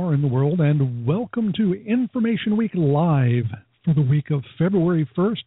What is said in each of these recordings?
are in the world, and welcome to Information Week Live for the week of February 1st,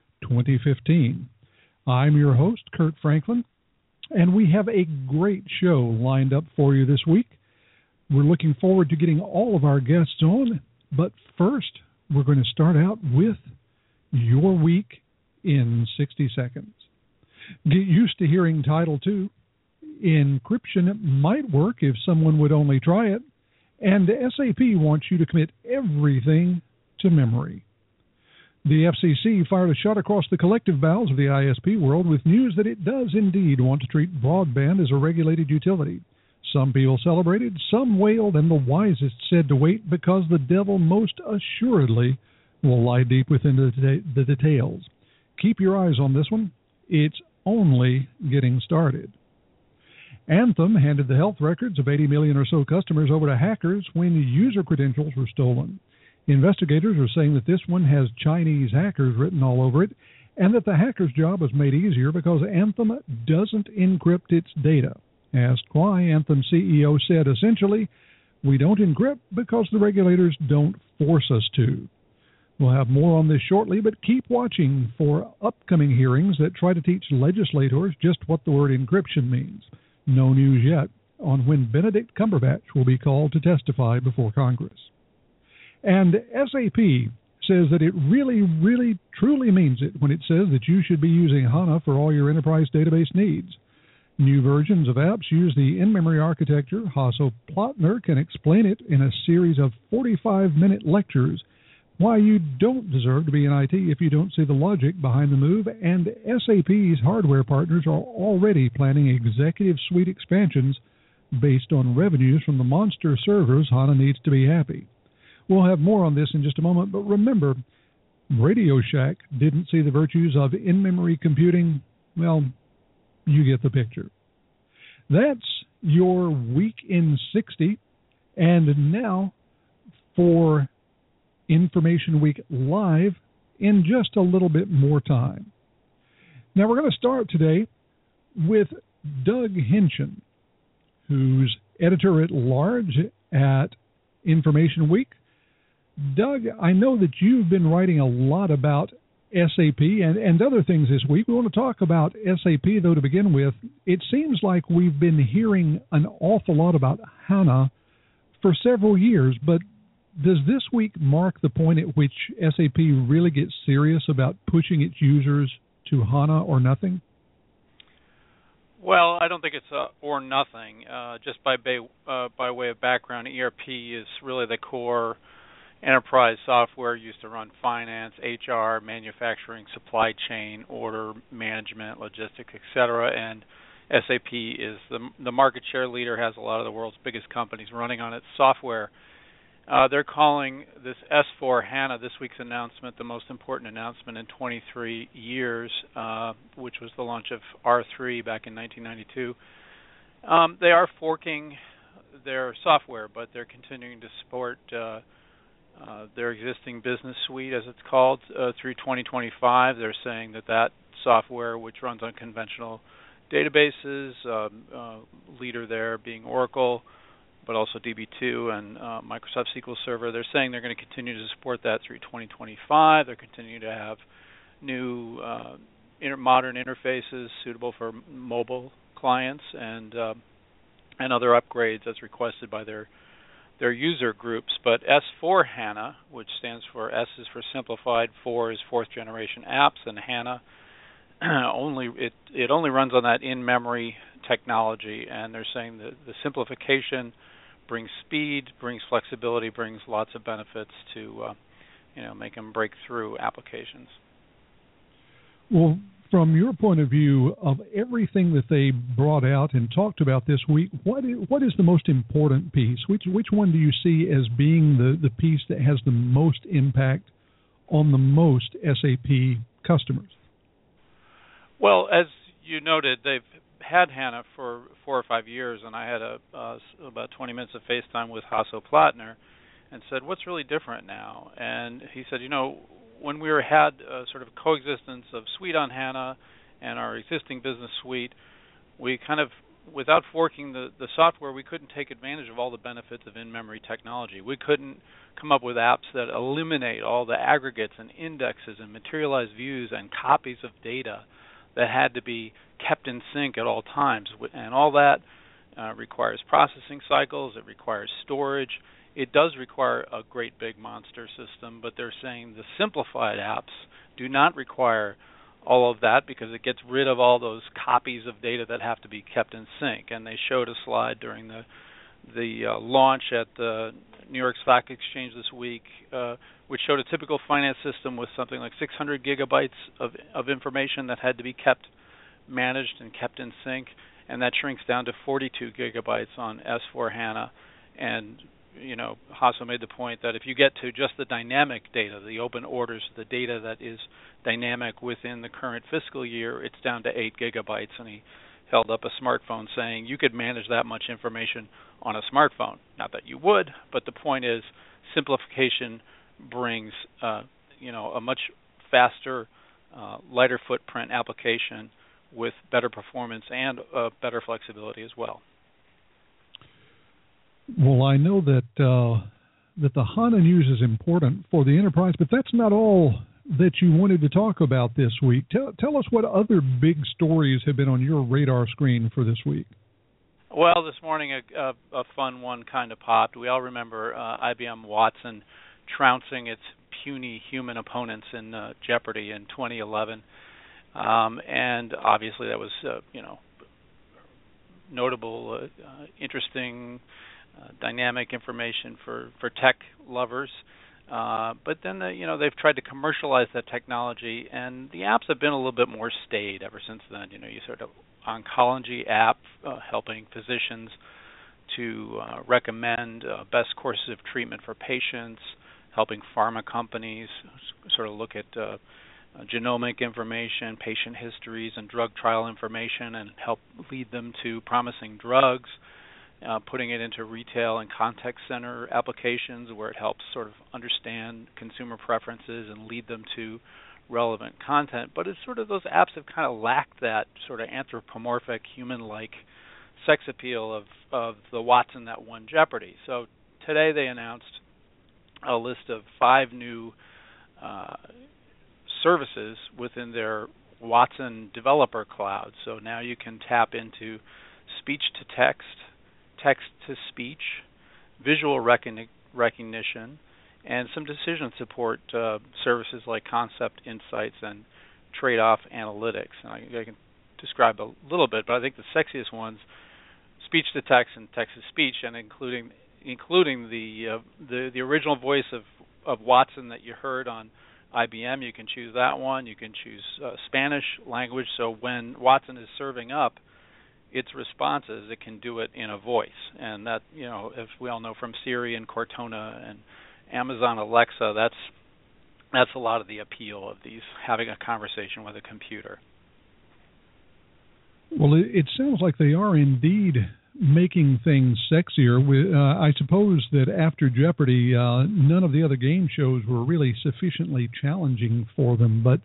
2015. I'm your host, Kurt Franklin, and we have a great show lined up for you this week. We're looking forward to getting all of our guests on, but first, we're going to start out with your week in 60 seconds. Get used to hearing Title II. Encryption might work if someone would only try it, and SAP wants you to commit everything to memory. The FCC fired a shot across the collective bowels of the ISP world with news that it does indeed want to treat broadband as a regulated utility. Some people celebrated, some wailed, and the wisest said to wait because the devil most assuredly will lie deep within the details. Keep your eyes on this one. It's only getting started. Anthem handed the health records of 80 million or so customers over to hackers when user credentials were stolen. Investigators are saying that this one has Chinese hackers written all over it, and that the hacker's job was made easier because Anthem doesn't encrypt its data. Asked why, Anthem CEO said, essentially, we don't encrypt because the regulators don't force us to. We'll have more on this shortly, but keep watching for upcoming hearings that try to teach legislators just what the word encryption means. No news yet on when Benedict Cumberbatch will be called to testify before Congress. And SAP says that it really, really, truly means it when it says that you should be using HANA for all your enterprise database needs. New versions of apps use the in-memory architecture. Hasso Plattner can explain it in a series of 45-minute lectures why you don't deserve to be in IT if you don't see the logic behind the move, and SAP's hardware partners are already planning executive suite expansions based on revenues from the monster servers HANA needs to be happy. We'll have more on this in just a moment, but remember, Radio Shack didn't see the virtues of in-memory computing. Well, you get the picture. That's your week in 60, and now for Information Week Live in just a little bit more time. Now we're going to start today with Doug Henschen, who's editor-at-large at Information Week. Doug, I know that you've been writing a lot about SAP and other things this week. We want to talk about SAP, though, to begin with. It seems like we've been hearing an awful lot about HANA for several years, but does this week mark the point at which SAP really gets serious about pushing its users to HANA or nothing? Well, I don't think it's or nothing. Just by way of background, ERP is really the core enterprise software used to run finance, HR, manufacturing, supply chain, order management, logistics, etc. And SAP is the market share leader, has a lot of the world's biggest companies running on its software. They're calling this S/4HANA, this week's announcement, the most important announcement in 23 years, which was the launch of R/3 back in 1992. They are forking their software, but they're continuing to support their existing business suite, as it's called, through 2025. They're saying that software, which runs on conventional databases, leader there being Oracle, but also DB2 and Microsoft SQL Server. They're saying they're going to continue to support that through 2025. They're continuing to have new modern interfaces suitable for mobile clients and other upgrades as requested by their user groups. But S/4HANA, which stands for S is for simplified, 4 is fourth generation apps, and HANA it only runs on that in-memory technology. And they're saying that the simplification brings speed, brings flexibility, brings lots of benefits to make them breakthrough applications. Well, from your point of view of everything that they brought out and talked about this week, what is the most important piece? Which one do you see as being the piece that has the most impact on the most SAP customers? Well, as you noted, they've had HANA for 4 or 5 years, and I had about 20 minutes of FaceTime with Hasso Plattner and said, what's really different now? And he said, when we had a sort of coexistence of Suite on HANA and our existing business suite, we kind of without forking the software, we couldn't take advantage of all the benefits of in-memory technology. We couldn't come up with apps that eliminate all the aggregates and indexes and materialized views and copies of data that had to be kept in sync at all times. And all that requires processing cycles. It requires storage. It does require a great big monster system, but they're saying the simplified apps do not require all of that because it gets rid of all those copies of data that have to be kept in sync. And they showed a slide during the launch at the New York Stock Exchange this week, which showed a typical finance system with something like 600 gigabytes of information that had to be kept managed and kept in sync, and that shrinks down to 42 gigabytes on S/4HANA. And Hasso made the point that if you get to just the dynamic data, the open orders, the data that is dynamic within the current fiscal year, it's down to 8 gigabytes. And he held up a smartphone saying you could manage that much information on a smartphone. Not that you would, but the point is simplification brings a much faster, lighter footprint application with better performance and better flexibility as well. Well, I know that the HANA news is important for the enterprise, but that's not all that you wanted to talk about this week. Tell us what other big stories have been on your radar screen for this week. Well, this morning a fun one kind of popped. We all remember IBM Watson trouncing its puny human opponents in Jeopardy in 2011, and obviously that was notable, interesting. Dynamic information for tech lovers, but then they've tried to commercialize that technology, and the apps have been a little bit more staid ever since then. You sort of oncology app helping physicians to recommend best courses of treatment for patients, helping pharma companies sort of look at genomic information, patient histories, and drug trial information, and help lead them to promising drugs. Putting it into retail and contact center applications where it helps sort of understand consumer preferences and lead them to relevant content. But it's sort of those apps have kind of lacked that sort of anthropomorphic, human-like sex appeal of the Watson that won Jeopardy. So today they announced a list of 5 new services within their Watson Developer Cloud. So now you can tap into speech-to-text, text-to-speech, visual recognition, and some decision support services like Concept Insights and Trade-off Analytics. And I can describe a little bit, but I think the sexiest ones, speech-to-text and text-to-speech, and including the original voice of Watson that you heard on IBM. You can choose that one. You can choose Spanish language. So when Watson is serving up its responses, it can do it in a voice, and that, as we all know from Siri and Cortana and Amazon Alexa, that's a lot of the appeal of these, having a conversation with a computer. Well, it sounds like they are indeed making things sexier. I suppose that after Jeopardy, none of the other game shows were really sufficiently challenging for them, but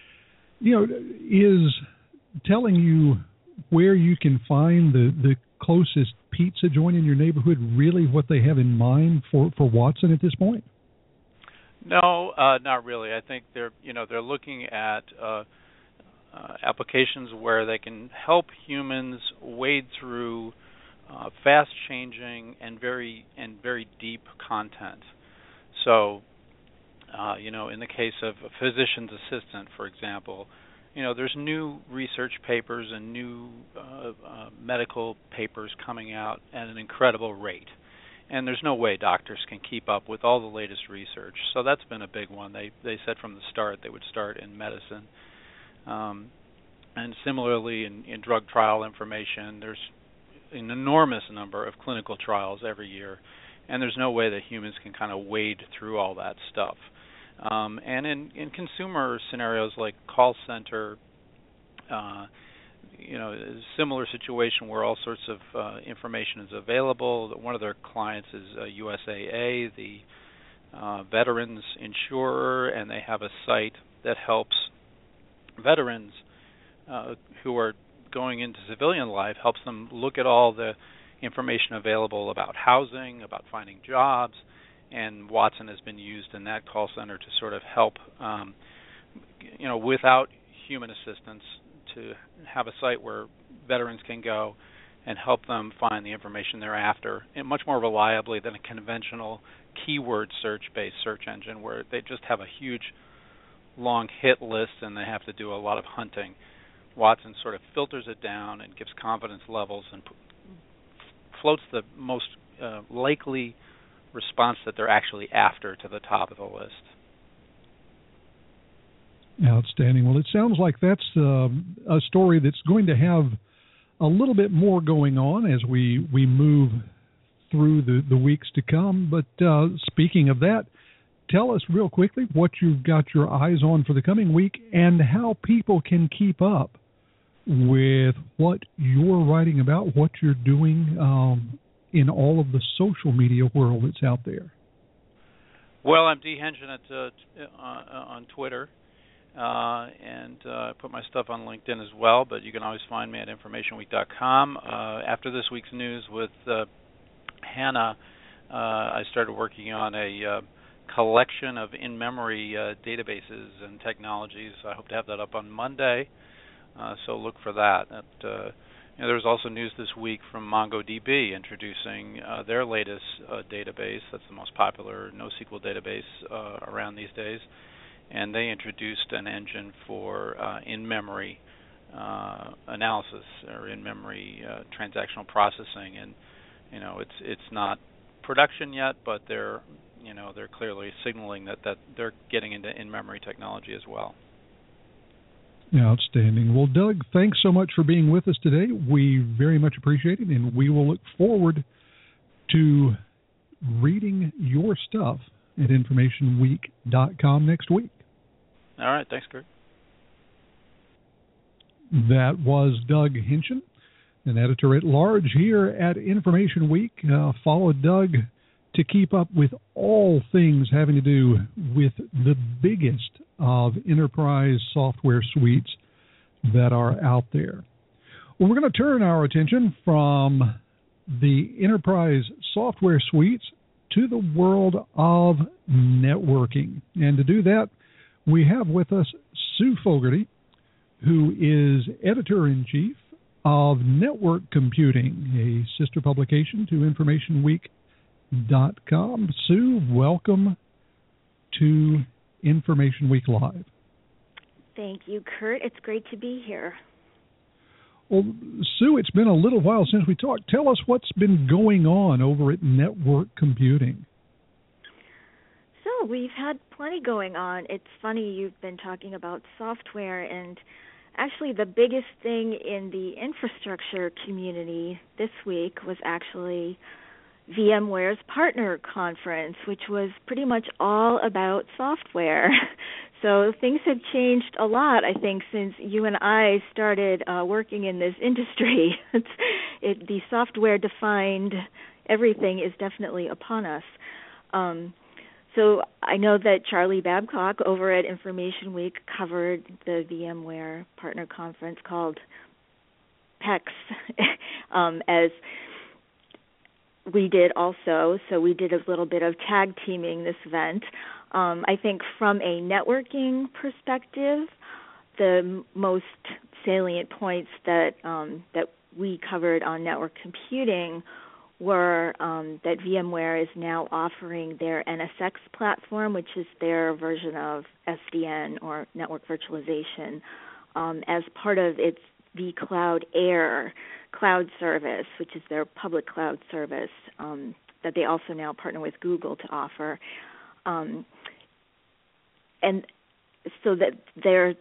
is telling you where you can find the closest pizza joint in your neighborhood really what they have in mind for Watson at this point? No, not really. I think they're looking at applications where they can help humans wade through fast-changing and very deep content. So, in the case of a physician's assistant, for example, there's new research papers and new medical papers coming out at an incredible rate. And there's no way doctors can keep up with all the latest research. So that's been a big one. They said from the start they would start in medicine. And similarly in drug trial information, there's an enormous number of clinical trials every year. And there's no way that humans can kind of wade through all that stuff. And in consumer scenarios like call center, a similar situation where all sorts of information is available. One of their clients is USAA, the veterans insurer, and they have a site that helps veterans who are going into civilian life helps them look at all the information available about housing, about finding jobs, and Watson has been used in that call center to sort of help, without human assistance, to have a site where veterans can go and help them find the information they're after, and much more reliably than a conventional keyword search-based search engine where they just have a huge, long hit list and they have to do a lot of hunting. Watson sort of filters it down and gives confidence levels and floats the most likely response that they're actually after to the top of the list. Outstanding. Well, it sounds like that's a story that's going to have a little bit more going on as we move through the weeks to come. But speaking of that, tell us real quickly what you've got your eyes on for the coming week and how people can keep up with what you're writing about, what you're doing in all of the social media world that's out there. Well, I'm D. Hengen on Twitter. And I put my stuff on LinkedIn as well, but you can always find me at informationweek.com. After this week's news with Hannah, I started working on a collection of in-memory databases and technologies. I hope to have that up on Monday, so look for that. There was also news this week from MongoDB introducing their latest database. That's the most popular NoSQL database around these days. And they introduced an engine for in-memory analysis or in-memory transactional processing, and it's not production yet, but they're clearly signaling that they're getting into in-memory technology as well. Outstanding. Well, Doug, thanks so much for being with us today. We very much appreciate it, and we will look forward to reading your stuff at informationweek.com next week. All right. Thanks, Kurt. That was Doug Hengen, an editor-at-large here at Information Week. Follow Doug to keep up with all things having to do with the biggest of enterprise software suites that are out there. Well, we're going to turn our attention from the enterprise software suites to the world of networking. And to do that, we have with us Sue Fogarty, who is editor-in-chief of Network Computing, a sister publication to InformationWeek.com. Sue, welcome to Information Week Live. Thank you, Kurt. It's great to be here. Well, Sue, it's been a little while since we talked. Tell us what's been going on over at Network Computing. So we've had plenty going on. It's funny, you've been talking about software, and actually the biggest thing in the infrastructure community this week was actually VMware's partner conference, which was pretty much all about software. So things have changed a lot, I think, since you and I started working in this industry. The software-defined everything is definitely upon us. So I know that Charlie Babcock over at Information Week covered the VMware partner conference called PEX, as we did also. So we did a little bit of tag teaming this event. I think from a networking perspective, the most salient points that we covered on network computing were that VMware is now offering their NSX platform, which is their version of SDN or network virtualization, as part of its vCloud Air cloud service, which is their public cloud service that they also now partner with Google to offer. And so that their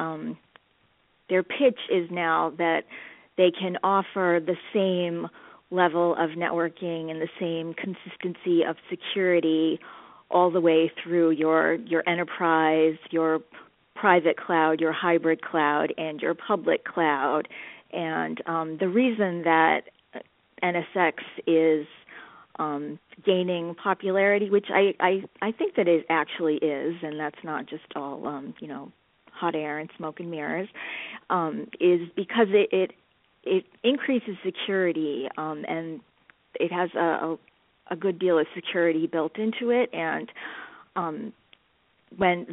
pitch is now that they can offer the same level of networking and the same consistency of security all the way through your enterprise, your private cloud, your hybrid cloud, and your public cloud. And the reason that NSX is gaining popularity, which I think that it actually is, and that's not just all hot air and smoke and mirrors, is because it increases security, and it has a good deal of security built into it. And when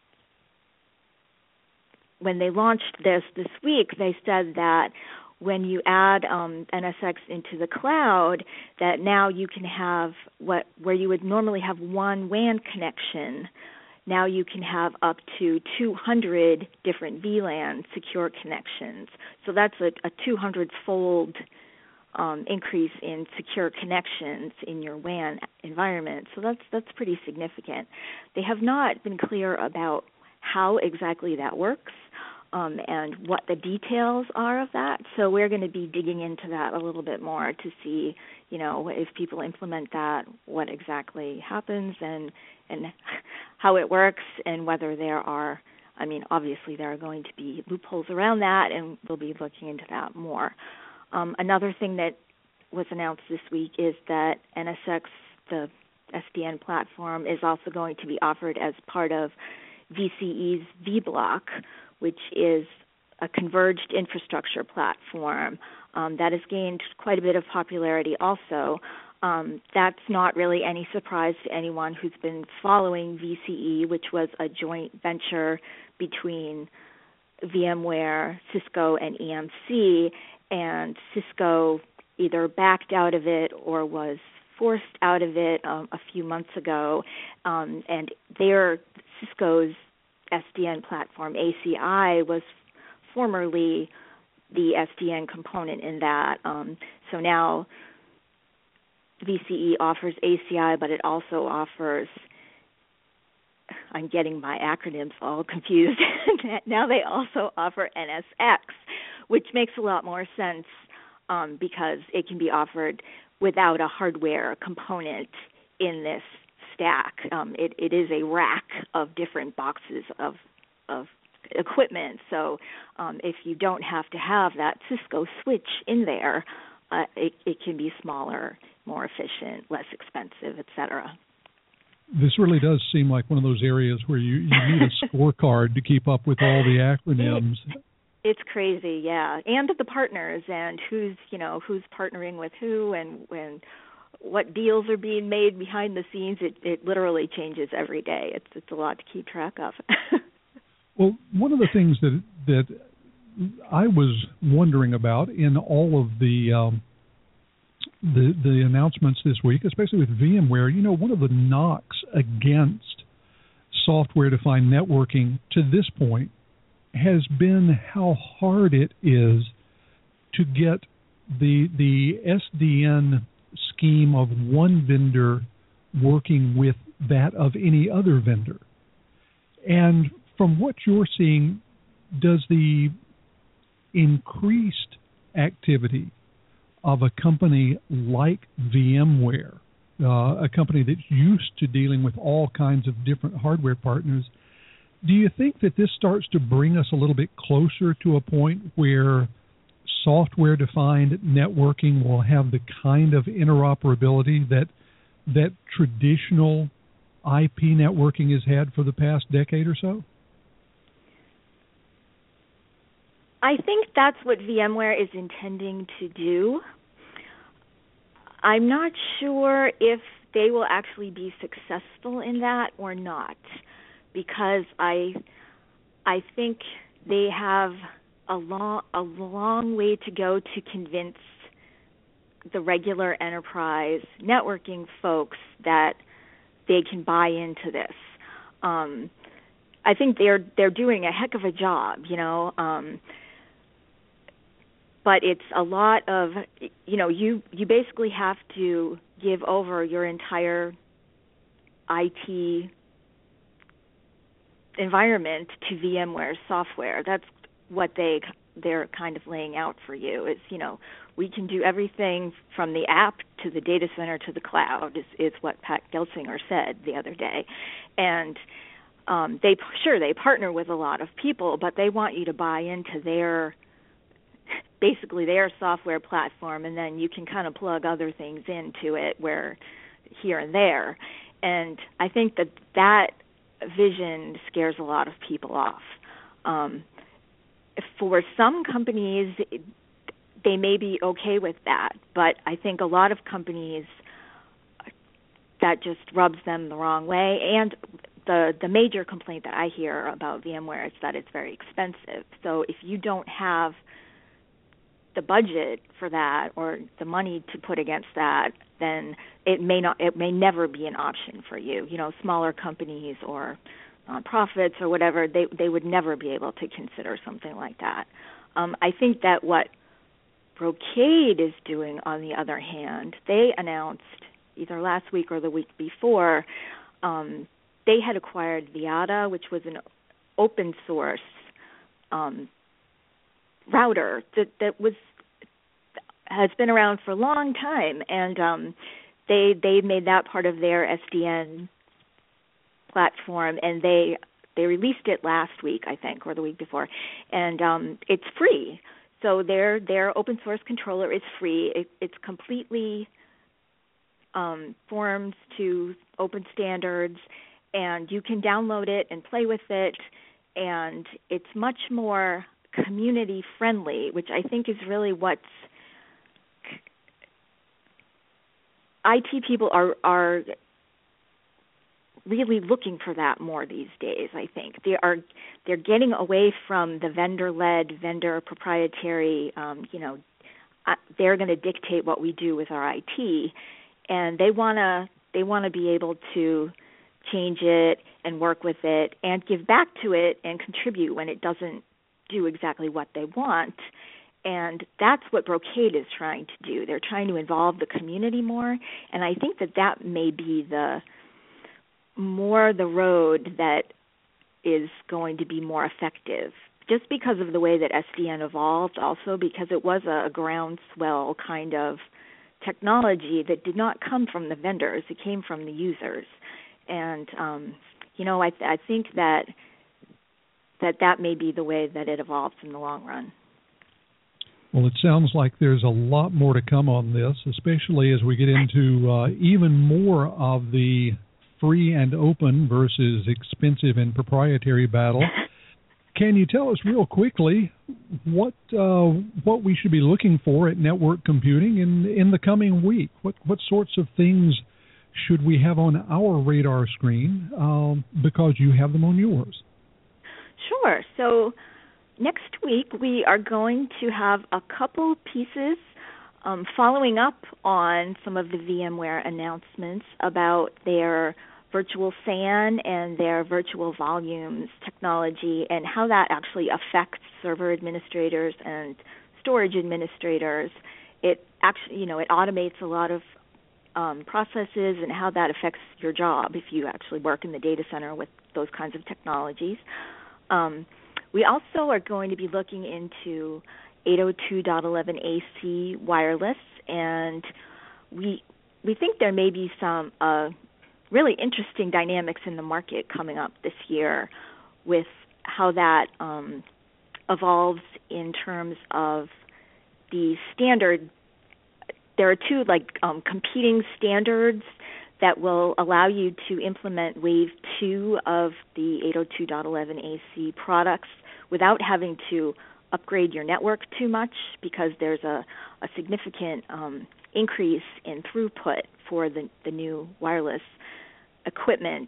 they launched this week, they said that when you add NSX into the cloud, that now you can have where you would normally have one WAN connection, now you can have up to 200 different VLAN secure connections. So that's a 200-fold increase in secure connections in your WAN environment. So that's pretty significant. They have not been clear about how exactly that works, and what the details are of that. So we're going to be digging into that a little bit more to see, if people implement that, what exactly happens and how it works, and whether there are, obviously there are going to be loopholes around that, and we'll be looking into that more. Another thing that was announced this week is that NSX, the SDN platform, is also going to be offered as part of VCE's vBlock, which is a converged infrastructure platform that has gained quite a bit of popularity also. That's not really any surprise to anyone who's been following VCE, which was a joint venture between VMware, Cisco, and EMC, and Cisco either backed out of it or was forced out of it a few months ago, and Cisco's SDN platform, ACI, was formerly the SDN component in that. So now VCE offers ACI, but it also offers, I'm getting my acronyms all confused, now they also offer NSX, which makes a lot more sense because it can be offered without a hardware component in this stack. It is a rack of different boxes of equipment. So if you don't have to have that Cisco switch in there, it can be smaller, more efficient, less expensive, etc. This really does seem like one of those areas where you need a scorecard to keep up with all the acronyms. It's crazy, yeah. And the partners and who's partnering with who and what deals are being made behind the scenes. It literally changes every day. It's a lot to keep track of. Well, one of the things that I was wondering about in all of the announcements this week, especially with VMware, one of the knocks against software-defined networking to this point has been how hard it is to get the SDN scheme of one vendor working with that of any other vendor. And from what you're seeing, does the increased activity of a company like VMware, a company that's used to dealing with all kinds of different hardware partners, do you think that this starts to bring us a little bit closer to a point where software-defined networking will have the kind of interoperability that traditional IP networking has had for the past decade or so? I think that's what VMware is intending to do. I'm not sure if they will actually be successful in that or not, because I think they have a long way to go to convince the regular enterprise networking folks that they can buy into this. I think they're doing a heck of a job, but it's a lot of, you basically have to give over your entire IT environment to VMware software. That's what they're kind of laying out for you is, we can do everything from the app to the data center to the cloud is what Pat Gelsinger said the other day. And they partner with a lot of people, but they want you to buy into their software platform, and then you can kind of plug other things into it where here and there. And I think that vision scares a lot of people off. For some companies, they may be okay with that, but I think a lot of companies, that just rubs them the wrong way. And the major complaint that I hear about VMware is that it's very expensive. So if you don't have the budget for that or the money to put against that, then it may never be an option for you. You know, smaller companies or nonprofits or whatever, they would never be able to consider something like that. I think that what Brocade is doing, on the other hand, they announced either last week or the week before, they had acquired Viata, which was an open source router that has been around for a long time, and they made that part of their SDN platform, and they released it last week, I think, or the week before, and it's free. So their open source controller is free. It's completely formed to open standards, and you can download it and play with it, and it's much more community friendly, which I think is really what's IT people are really looking for that more these days. I think they're getting away from the vendor-led, vendor proprietary. They're going to dictate what we do with our IT, and they want to be able to change it and work with it and give back to it and contribute when it doesn't do exactly what they want. And that's what Brocade is trying to do. They're trying to involve the community more, and I think that may be the road that is going to be more effective, just because of the way that SDN evolved, also because it was a groundswell kind of technology that did not come from the vendors. It came from the users. And, I think that may be the way that it evolves in the long run. Well, it sounds like there's a lot more to come on this, especially as we get into even more of the free and open versus expensive and proprietary battle. Can you tell us real quickly what we should be looking for at network computing in the coming week? What sorts of things should we have on our radar screen because you have them on yours? Sure. So next week we are going to have a couple pieces following up on some of the VMware announcements about their virtual SAN and their virtual volumes technology and how that actually affects server administrators and storage administrators. It actually, it automates a lot of processes and how that affects your job if you actually work in the data center with those kinds of technologies. We also are going to be looking into 802.11ac wireless, and we think there may be some really interesting dynamics in the market coming up this year with how that evolves in terms of the standard. There are two competing standards that will allow you to implement Wave 2 of the 802.11ac products without having to upgrade your network too much, because there's a significant increase in throughput for the new wireless equipment.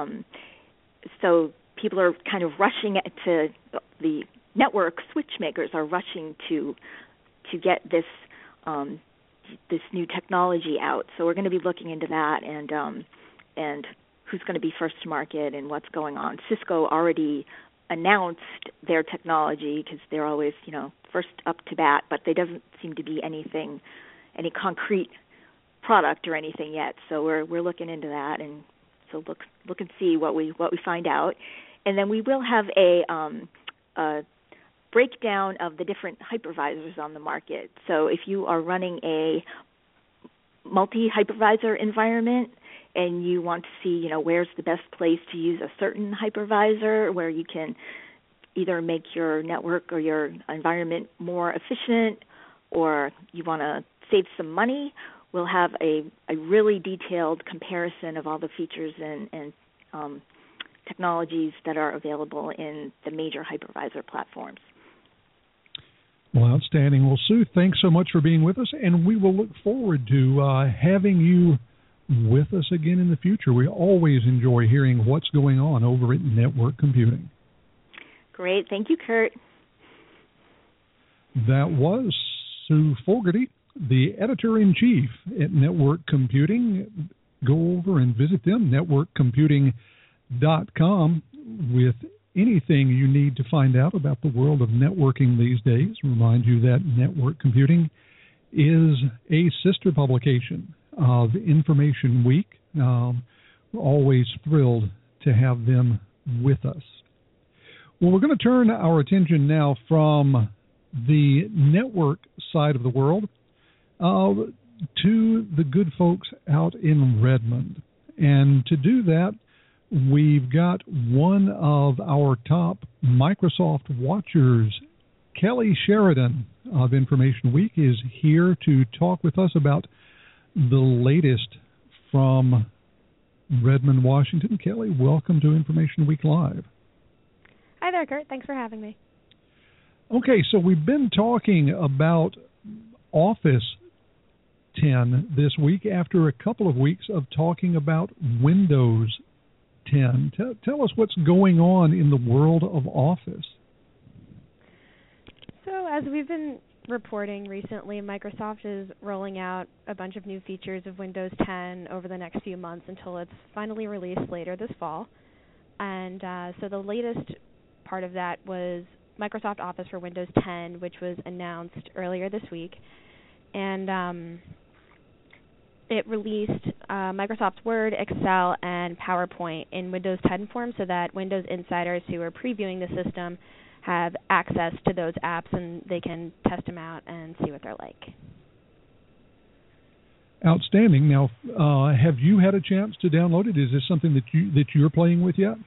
So people are kind of rushing to the network switch makers are rushing to get this new technology out. So we're going to be looking into that and who's going to be first to market and what's going on. Cisco already announced their technology because they're always, first up to bat, but there doesn't seem to be any concrete product or anything yet. So we're looking into that, and so look and see what we find out. And then we will have a breakdown of the different hypervisors on the market. So if you are running a multi-hypervisor environment and you want to see, where's the best place to use a certain hypervisor where you can either make your network or your environment more efficient, or you want to save some money, we'll have a really detailed comparison of all the features and technologies that are available in the major hypervisor platforms. Well, outstanding. Well, Sue, thanks so much for being with us, and we will look forward to having you with us again in the future. We always enjoy hearing what's going on over at Network Computing. Great. Thank you, Kurt. That was Sue Fogarty, the editor-in-chief at Network Computing. Go over and visit them, networkcomputing.com, with anything you need to find out about the world of networking these days. Remind you that Network Computing is a sister publication of Information Week. We're always thrilled to have them with us. Well, we're going to turn our attention now from the network side of the world to the good folks out in Redmond. And to do that, we've got one of our top Microsoft watchers, Kelly Sheridan of Information Week, is here to talk with us about the latest from Redmond, Washington. Kelly, welcome to Information Week Live. Hi there, Kurt. Thanks for having me. Okay, so we've been talking about Office 10 this week after a couple of weeks of talking about Windows 10. Tell us what's going on in the world of Office. So as we've been reporting recently, Microsoft is rolling out a bunch of new features of Windows 10 over the next few months until it's finally released later this fall. And so the latest part of that was Microsoft Office for Windows 10, which was announced earlier this week. And it released Microsoft Word, Excel, and PowerPoint in Windows 10 form so that Windows insiders who are previewing the system have access to those apps and they can test them out and see what they're like. Outstanding. Now, have you had a chance to download it? Is this something that you're playing with yet?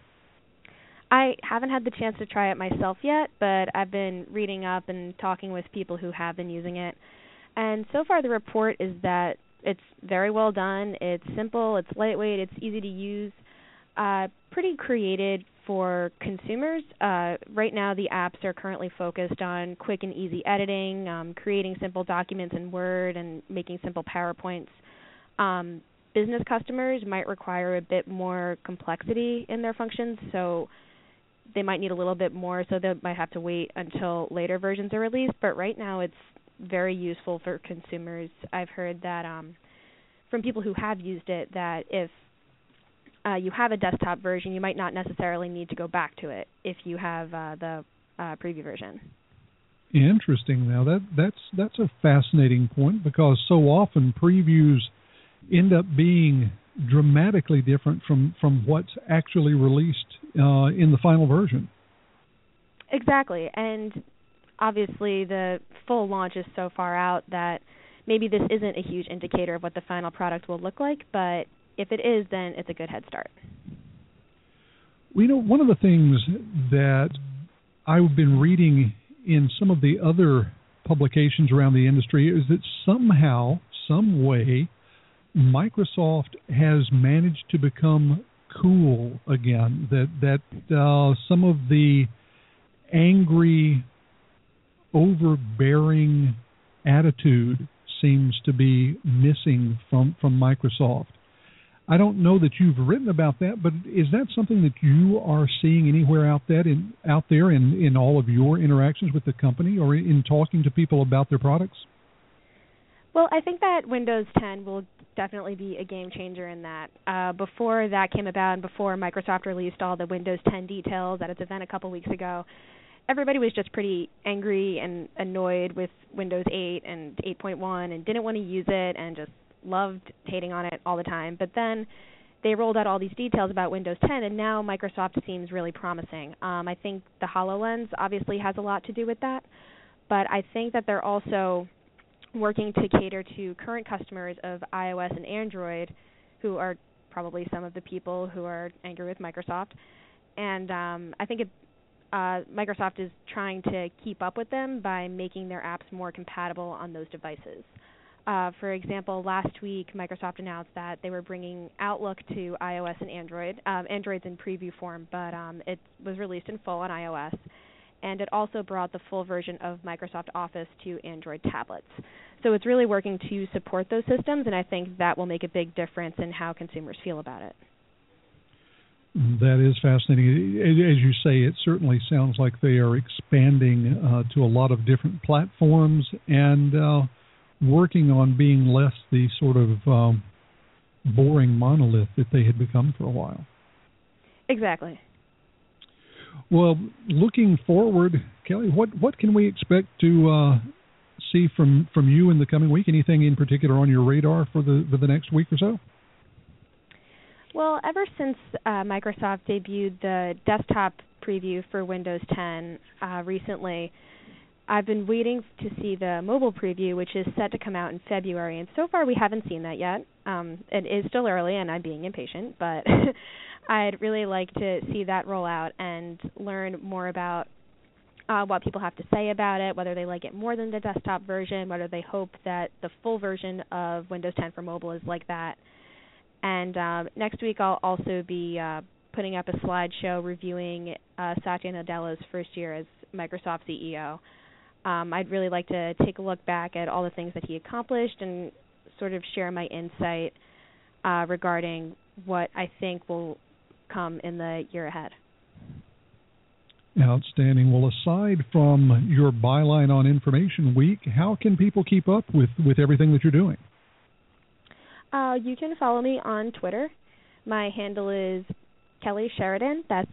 I haven't had the chance to try it myself yet, but I've been reading up and talking with people who have been using it. And so far the report is that it's very well done, it's simple, it's lightweight, it's easy to use, pretty created for consumers. Right now the apps are currently focused on quick and easy editing, creating simple documents in Word and making simple PowerPoints. Business customers might require a bit more complexity in their functions, so they might need a little bit more, so they might have to wait until later versions are released. But right now it's very useful for consumers. I've heard that from people who have used it that if you have a desktop version, you might not necessarily need to go back to it if you have the preview version. Interesting. Now that's a fascinating point, because so often previews end up being dramatically different from what's actually released in the final version. Exactly, and obviously the full launch is so far out that maybe this isn't a huge indicator of what the final product will look like, but if it is, then it's a good head start. Well, one of the things that I've been reading in some of the other publications around the industry is that somehow, some way, Microsoft has managed to become cool again. That some of the angry, overbearing attitude seems to be missing from Microsoft. I don't know that you've written about that, but is that something that you are seeing anywhere out there in all of your interactions with the company or in talking to people about their products? Well, I think that Windows 10 will definitely be a game changer in that. Before that came about and before Microsoft released all the Windows 10 details at its event a couple weeks ago, everybody was just pretty angry and annoyed with Windows 8 and 8.1 and didn't want to use it and just loved hating on it all the time. But then they rolled out all these details about Windows 10, and now Microsoft seems really promising. I think the HoloLens obviously has a lot to do with that, but I think that they're also working to cater to current customers of iOS and Android, who are probably some of the people who are angry with Microsoft. And I think Microsoft is trying to keep up with them by making their apps more compatible on those devices. For example, last week, Microsoft announced that they were bringing Outlook to iOS and Android. Android's in preview form, but it was released in full on iOS. And it also brought the full version of Microsoft Office to Android tablets. So it's really working to support those systems, and I think that will make a big difference in how consumers feel about it. That is fascinating. As you say, it certainly sounds like they are expanding to a lot of different platforms and working on being less the sort of boring monolith that they had become for a while. Exactly. Well, looking forward, Kelly, what can we expect to see from you in the coming week? Anything in particular on your radar for the next week or so? Well, ever since Microsoft debuted the desktop preview for Windows 10 recently, I've been waiting to see the mobile preview, which is set to come out in February, and so far we haven't seen that yet. It is still early, and I'm being impatient, but I'd really like to see that roll out and learn more about what people have to say about it, whether they like it more than the desktop version, whether they hope that the full version of Windows 10 for mobile is like that. And next week I'll also be putting up a slideshow reviewing Satya Nadella's first year as Microsoft CEO. I'd really like to take a look back at all the things that he accomplished and sort of share my insight regarding what I think will come in the year ahead. Outstanding. Well, aside from your byline on Information Week, how can people keep up with everything that you're doing? You can follow me on Twitter. My handle is Kelly Sheridan. That's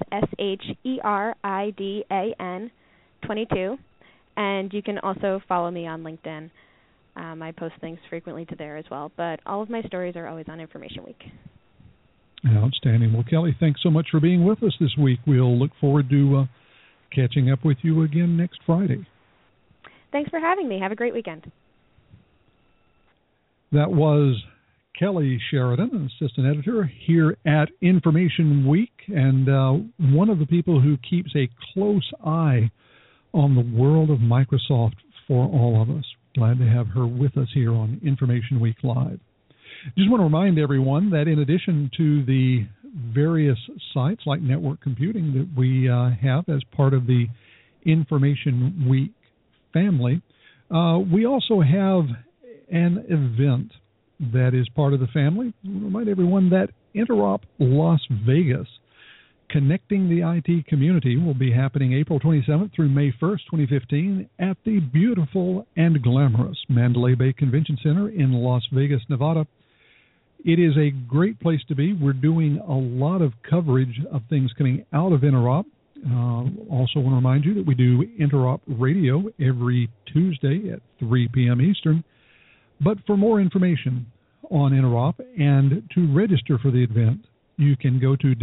SHERIDAN 22. And you can also follow me on LinkedIn. I post things frequently to there as well. But all of my stories are always on Information Week. Outstanding. Well, Kelly, thanks so much for being with us this week. We'll look forward to catching up with you again next Friday. Thanks for having me. Have a great weekend. That was Kelly Sheridan, an assistant editor here at Information Week, and one of the people who keeps a close eye on the world of Microsoft for all of us. Glad to have her with us here on Information Week Live. Just want to remind everyone that in addition to the various sites like Network Computing that we have as part of the Information Week family, we also have an event that is part of the family. I remind everyone that Interop Las Vegas, Connecting the IT Community, will be happening April 27th through May 1st, 2015 at the beautiful and glamorous Mandalay Bay Convention Center in Las Vegas, Nevada. It is a great place to be. We're doing a lot of coverage of things coming out of Interop. Also want to remind you that we do Interop Radio every Tuesday at 3 p.m. Eastern. But for more information on Interop and to register for the event, you can go to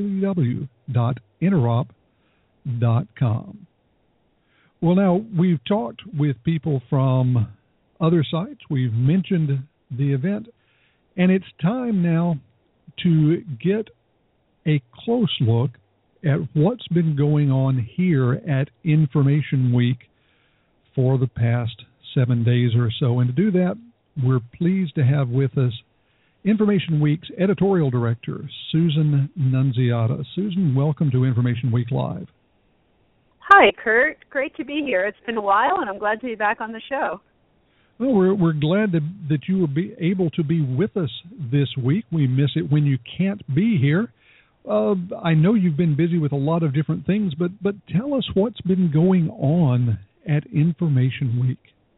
www.interop.com. Well, now, we've talked with people from other sites. We've mentioned the event. And it's time now to get a close look at what's been going on here at Information Week for the past 7 days or so. And to do that, we're pleased to have with us Information Week's editorial director, Susan Nunziata. Susan, welcome to Information Week Live. Hi, Kurt. Great to be here. It's been a while, and I'm glad to be back on the show. Well, we're glad that you will be able to be with us this week. We miss it when you can't be here. I know you've been busy with a lot of different things, but tell us what's been going on at Information Week.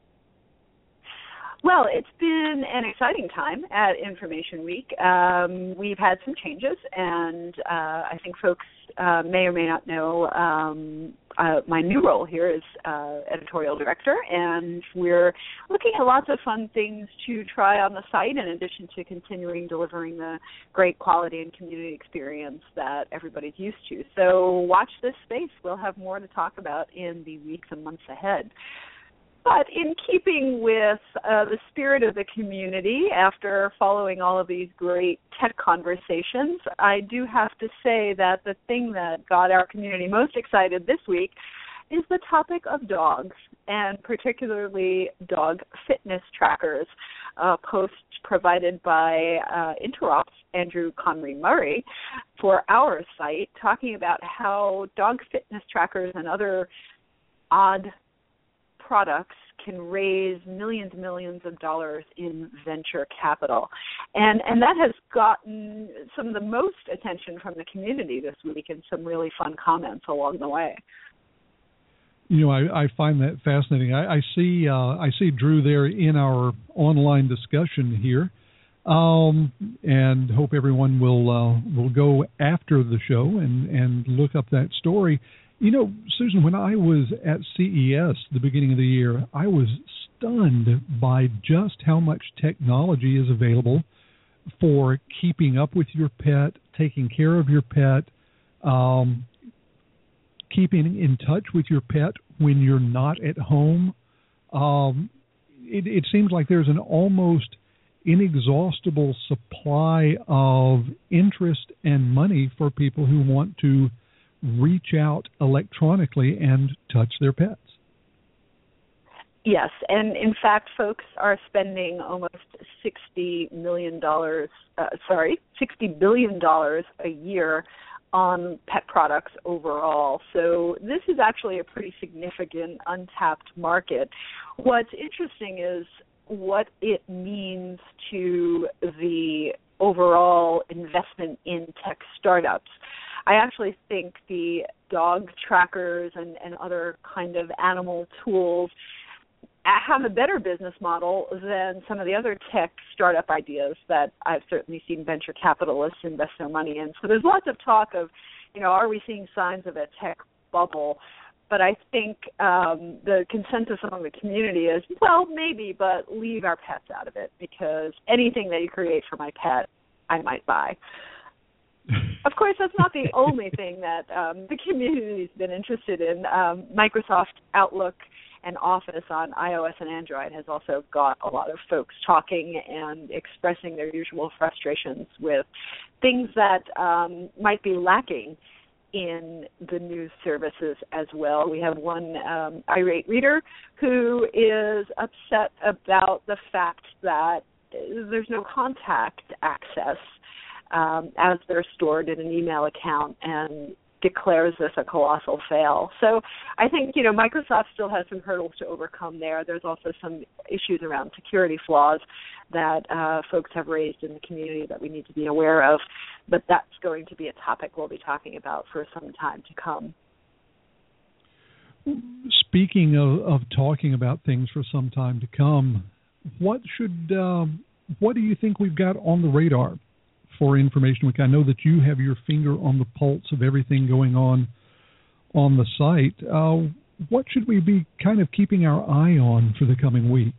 Well, it's been an exciting time at Information Week. We've had some changes, and I think folks may or may not know my new role here is editorial director, and we're looking at lots of fun things to try on the site in addition to continuing delivering the great quality and community experience that everybody's used to. So watch this space. We'll have more to talk about in the weeks and months ahead. But in keeping with the spirit of the community, after following all of these great tech conversations, I do have to say that the thing that got our community most excited this week is the topic of dogs, and particularly dog fitness trackers. A post provided by Interop's Andrew Conry Murray for our site, talking about how dog fitness trackers and other odd products can raise millions and millions of dollars in venture capital. And that has gotten some of the most attention from the community this week, and some really fun comments along the way. You know, I find that fascinating. I see Drew there in our online discussion here, and hope everyone will go after the show and look up that story. You know, Susan, when I was at CES the beginning of the year, I was stunned by just how much technology is available for keeping up with your pet, taking care of your pet, keeping in touch with your pet when you're not at home. It seems like there's an almost inexhaustible supply of interest and money for people who want to reach out electronically and touch their pets. Yes, and in fact, folks are spending almost $60 billion a year on pet products overall. So this is actually a pretty significant untapped market. What's interesting is what it means to the overall investment in tech startups. I actually think the dog trackers and other kind of animal tools have a better business model than some of the other tech startup ideas that I've certainly seen venture capitalists invest their money in. So there's lots of talk of, are we seeing signs of a tech bubble? But I think the consensus among the community is, well, maybe, but leave our pets out of it, because anything that you create for my pet, I might buy. Of course, that's not the only thing that the community's been interested in. Microsoft Outlook and Office on iOS and Android has also got a lot of folks talking and expressing their usual frustrations with things that might be lacking in the new services as well. We have one irate reader who is upset about the fact that there's no contact access as they're stored in an email account, and declares this a colossal fail. So I think, Microsoft still has some hurdles to overcome there. There's also some issues around security flaws that folks have raised in the community that we need to be aware of, but that's going to be a topic we'll be talking about for some time to come. Speaking of talking about things for some time to come, what do you think we've got on the radar for Information Week? I know that you have your finger on the pulse of everything going on the site. What should we be kind of keeping our eye on for the coming week?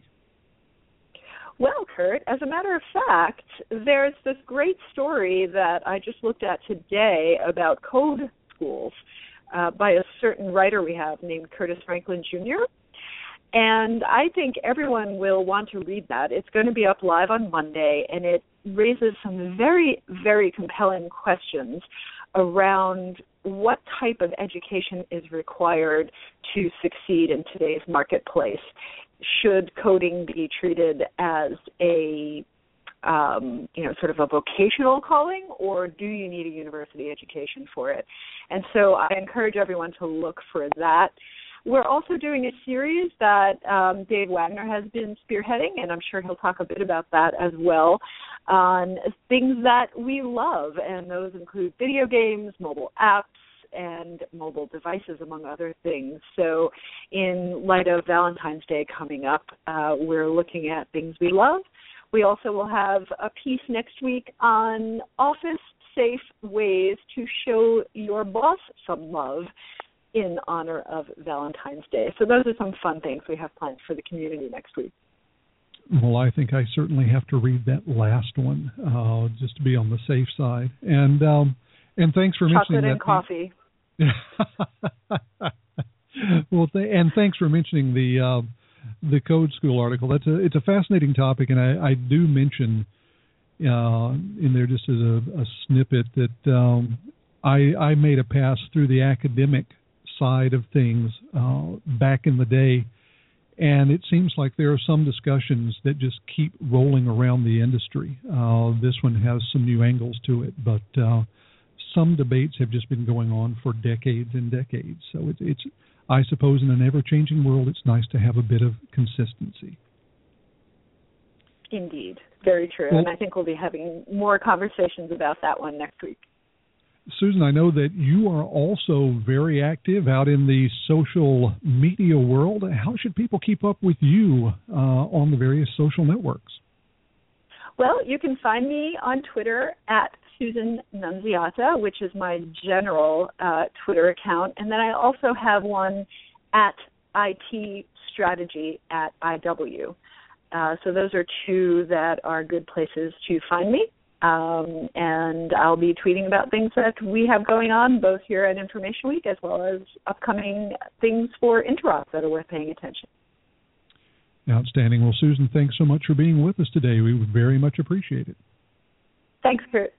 Well, Kurt, as a matter of fact, there's this great story that I just looked at today about code schools by a certain writer we have named Curtis Franklin Jr., and I think everyone will want to read that. It's going to be up live on Monday, and it raises some very, very compelling questions around what type of education is required to succeed in today's marketplace. Should coding be treated as a sort of a vocational calling, or do you need a university education for it? And so I encourage everyone to look for that. We're also doing a series that Dave Wagner has been spearheading, and I'm sure he'll talk a bit about that as well, on things that we love, and those include video games, mobile apps, and mobile devices, among other things. So in light of Valentine's Day coming up, we're looking at things we love. We also will have a piece next week on office-safe ways to show your boss some love in honor of Valentine's Day. So those are some fun things we have planned for the community next week. Well, I think I certainly have to read that last one just to be on the safe side. And thanks for mentioning that. Chocolate and coffee. Well, and thanks for mentioning the Code School article. It's a fascinating topic, and I do mention in there just as a snippet that I made a pass through the academic side of things back in the day. And it seems like there are some discussions that just keep rolling around the industry. This one has some new angles to it, but some debates have just been going on for decades and decades. So it's I suppose, in an ever-changing world, it's nice to have a bit of consistency. Indeed. Very true. Well, and I think we'll be having more conversations about that one next week. Susan, I know that you are also very active out in the social media world. How should people keep up with you on the various social networks? Well, you can find me on Twitter at Susan Nunziata, which is my general Twitter account. And then I also have one at IT Strategy at IW. So those are two that are good places to find me. And I'll be tweeting about things that we have going on, both here at Information Week as well as upcoming things for Interop that are worth paying attention. Outstanding. Well, Susan, thanks so much for being with us today. We would very much appreciate it. Thanks, Kurt.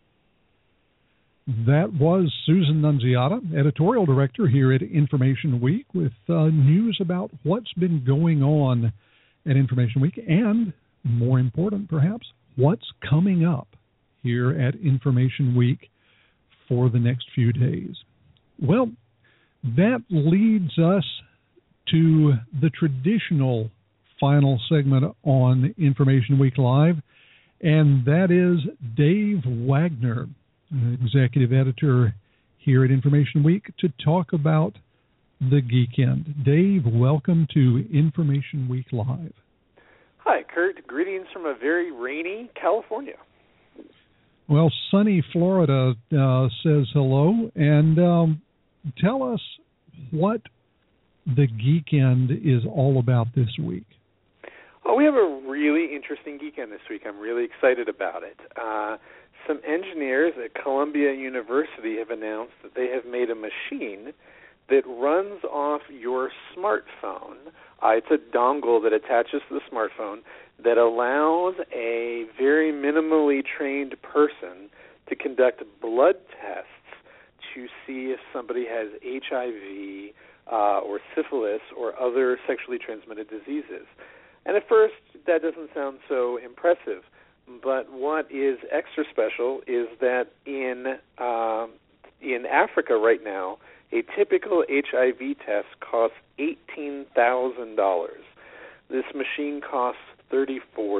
That was Susan Nunziata, Editorial Director here at Information Week, with news about what's been going on at Information Week and, more important perhaps, what's coming up here at Information Week for the next few days. Well, that leads us to the traditional final segment on Information Week Live, and that is Dave Wagner, Executive Editor here at Information Week, to talk about the Geekend. Dave, welcome to Information Week Live. Hi, Kurt. Greetings from a very rainy California. Well, sunny Florida says hello, and tell us what the Geekend is all about this week. Oh, we have a really interesting Geekend this week. I'm really excited about it. Some engineers at Columbia University have announced that they have made a machine that runs off your smartphone. It's a dongle that attaches to the smartphone that allows a very minimally trained person to conduct blood tests to see if somebody has HIV or syphilis or other sexually transmitted diseases. And at first, that doesn't sound so impressive. But what is extra special is that in Africa right now, a typical HIV test costs $18,000. This machine costs $34.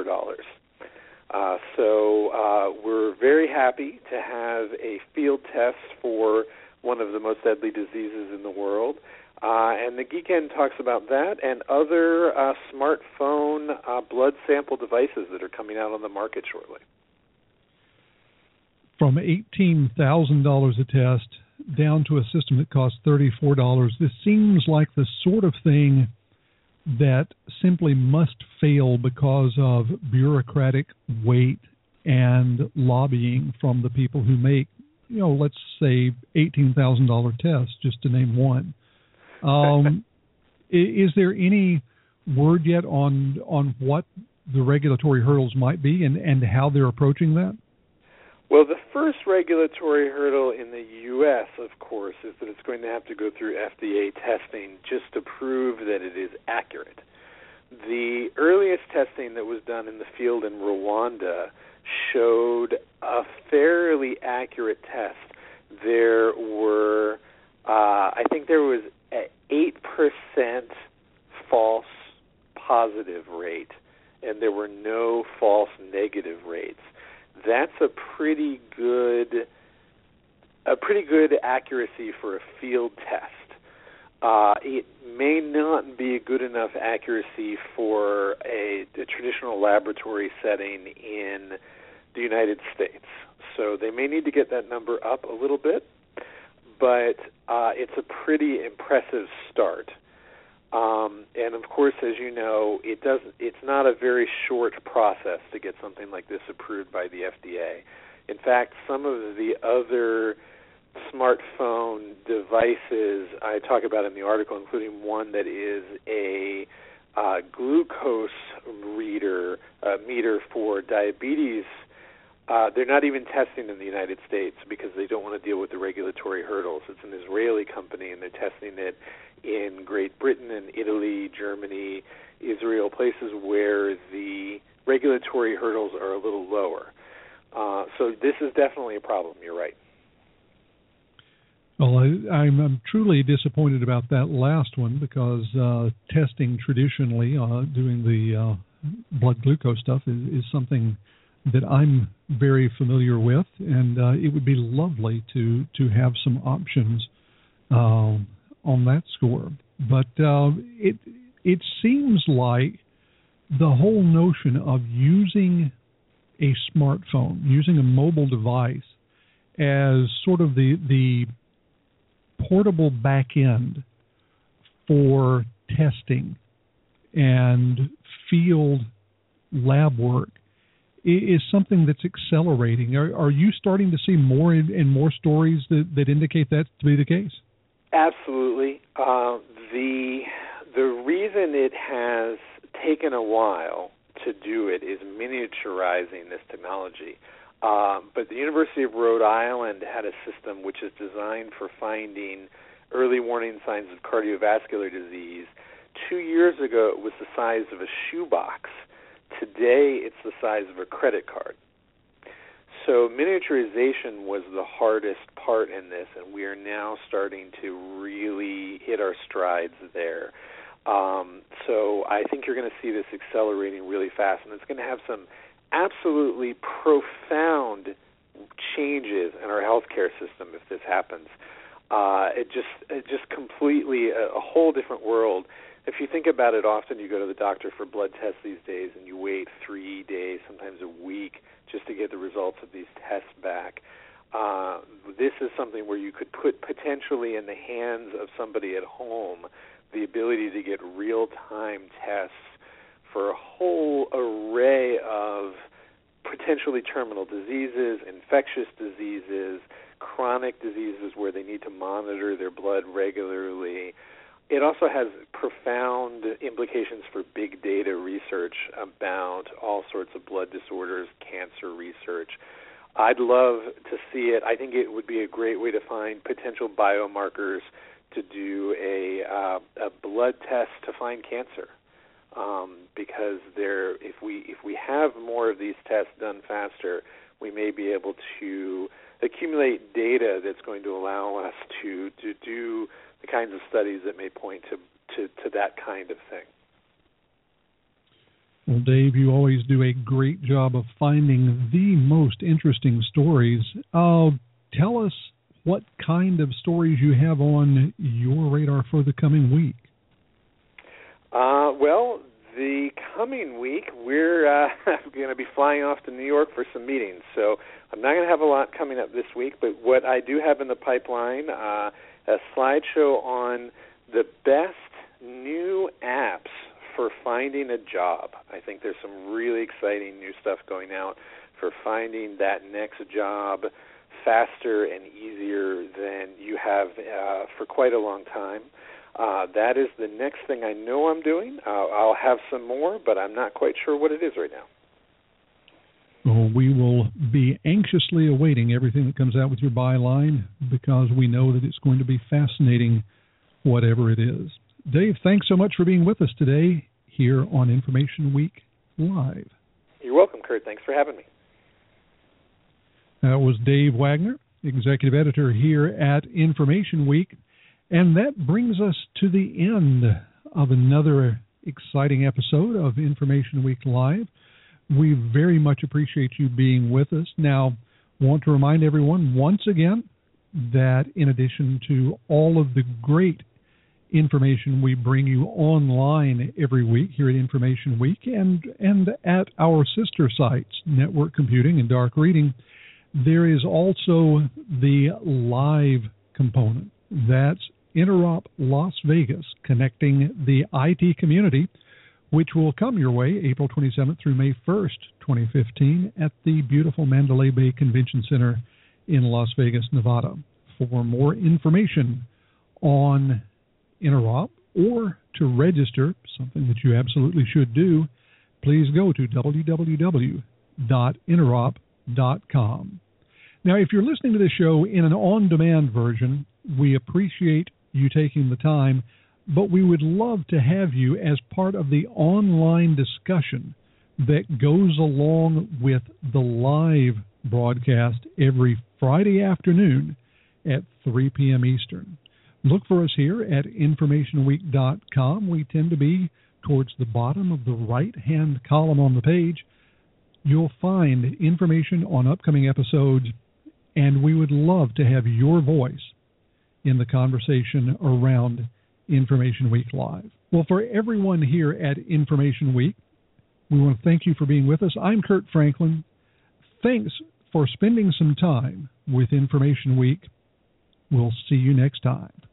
So we're very happy to have a field test for one of the most deadly diseases in the world. And the Geekend talks about that and other smartphone blood sample devices that are coming out on the market shortly. From $18,000 a test down to a system that costs $34, this seems like the sort of thing that simply must fail because of bureaucratic weight and lobbying from the people who make, let's say $18,000 tests, just to name one. Is there any word yet on what the regulatory hurdles might be and how they're approaching that? Well, the first regulatory hurdle in the U.S., of course, is that it's going to have to go through FDA testing just to prove that it is accurate. The earliest testing that was done in the field in Rwanda showed a fairly accurate test. There were, I think there was an 8% false positive rate, and there were no false negative rates. That's a pretty good accuracy for a field test. It may not be a good enough accuracy for a traditional laboratory setting in the United States. So they may need to get that number up a little bit, but it's a pretty impressive start. And of course, as you know, it's not a very short process to get something like this approved by the FDA. In fact, some of the other smartphone devices I talk about in the article, including one that is a glucose meter for diabetes They're not even testing in the United States because they don't want to deal with the regulatory hurdles. It's an Israeli company, and they're testing it in Great Britain and Italy, Germany, Israel, places where the regulatory hurdles are a little lower. So this is definitely a problem. You're right. Well, I'm truly disappointed about that last one because testing traditionally, doing the blood glucose stuff is something that I'm very familiar with, and it would be lovely to have some options on that score. But it seems like the whole notion of using a smartphone, using a mobile device as sort of the portable back end for testing and field lab work is something that's accelerating. Are you starting to see more and more stories that indicate that to be the case? Absolutely. The reason it has taken a while to do it is miniaturizing this technology. But the University of Rhode Island had a system which is designed for finding early warning signs of cardiovascular disease. 2 years ago, it was the size of a shoebox. Today, it's the size of a credit card. So miniaturization was the hardest part in this, and we are now starting to really hit our strides there. So I think you're going to see this accelerating really fast, and it's going to have some absolutely profound changes in our healthcare system if this happens. It just completely a whole different world. If you think about it, often you go to the doctor for blood tests these days, and you wait 3 days, sometimes a week, just to get the results of these tests back. This is something where you could put potentially in the hands of somebody at home the ability to get real-time tests for a whole array of potentially terminal diseases, infectious diseases, chronic diseases where they need to monitor their blood regularly. It also has profound implications for big data research about all sorts of blood disorders, cancer research. I'd love to see it. I think it would be a great way to find potential biomarkers to do a blood test to find cancer. Because if we have more of these tests done faster, we may be able to accumulate data that's going to allow us to do the kinds of studies that may point to that kind of thing. Well, Dave, you always do a great job of finding the most interesting stories. Tell us what kind of stories you have on your radar for the coming week. Well, the coming week, we're going to be flying off to New York for some meetings, so I'm not going to have a lot coming up this week, but what I do have in the pipeline, a slideshow on the best new apps for finding a job. I think there's some really exciting new stuff going out for finding that next job faster and easier than you have for quite a long time. That is the next thing I know I'm doing. I'll have some more, but I'm not quite sure what it is right now. Well, we will be anxiously awaiting everything that comes out with your byline because we know that it's going to be fascinating, whatever it is. Dave, thanks so much for being with us today here on Information Week Live. You're welcome, Kurt. Thanks for having me. That was Dave Wagner, Executive Editor here at Information Week. And that brings us to the end of another exciting episode of Information Week Live. We very much appreciate you being with us. Now, want to remind everyone once again that in addition to all of the great information we bring you online every week here at Information Week and at our sister sites, Network Computing and Dark Reading, there is also the live component. That's Interop Las Vegas, connecting the IT community, which will come your way April 27th through May 1st, 2015, at the beautiful Mandalay Bay Convention Center in Las Vegas, Nevada. For more information on Interop or to register, something that you absolutely should do, please go to www.interop.com. informationweek.com. Now, if you're listening to this show in an on-demand version, we appreciate you taking the time, but we would love to have you as part of the online discussion that goes along with the live broadcast every Friday afternoon at 3 p.m. Eastern. Look for us here at informationweek.com. We tend to be towards the bottom of the right-hand column on the page. You'll find information on upcoming episodes, and we would love to have your voice in the conversation around Information Week Live. Well, for everyone here at Information Week, we want to thank you for being with us. I'm Kurt Franklin. Thanks for spending some time with Information Week. We'll see you next time.